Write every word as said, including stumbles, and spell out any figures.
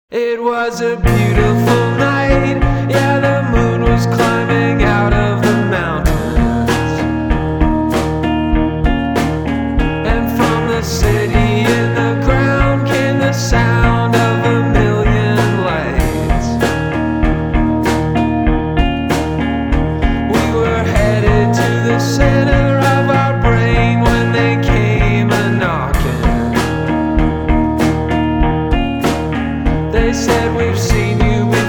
It was a beautiful night, yeah, the moon was climbing out of the mountains. And from the city in the ground came the sound of a million lights. We were headed to the center of our brain when they came a-knocking. They said, we've seen you before.